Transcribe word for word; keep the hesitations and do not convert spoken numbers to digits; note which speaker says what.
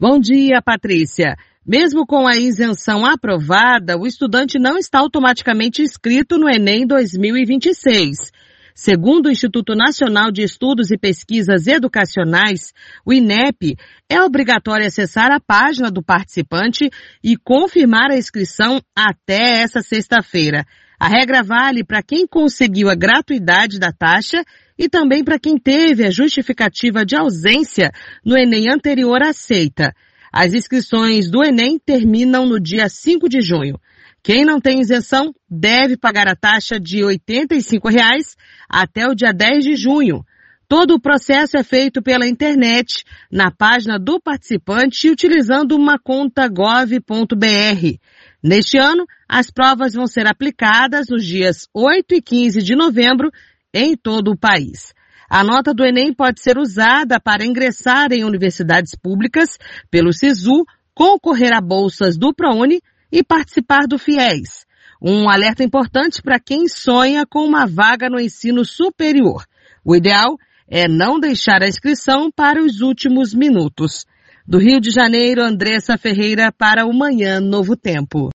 Speaker 1: Bom dia, Patrícia. Mesmo com a isenção aprovada, o estudante não está automaticamente inscrito no Enem dois mil e vinte e seis. Segundo o Instituto Nacional de Estudos e Pesquisas Educacionais, o INEP, é obrigatório acessar a página do participante e confirmar a inscrição até essa sexta-feira. A regra vale para quem conseguiu a gratuidade da taxa e também para quem teve a justificativa de ausência no Enem anterior aceita. As inscrições do Enem terminam no dia cinco de junho. Quem não tem isenção deve pagar a taxa de oitenta e cinco reais até o dia dez de junho. Todo o processo é feito pela internet, na página do participante, utilizando uma conta gov ponto br. Neste ano, as provas vão ser aplicadas nos dias oito e quinze de novembro em todo o país. A nota do Enem pode ser usada para ingressar em universidades públicas pelo SISU, concorrer a bolsas do ProUni e participar do FIES. Um alerta importante para quem sonha com uma vaga no ensino superior. O ideal é não deixar a inscrição para os últimos minutos. Do Rio de Janeiro, Andressa Ferreira para o Manhã Novo Tempo.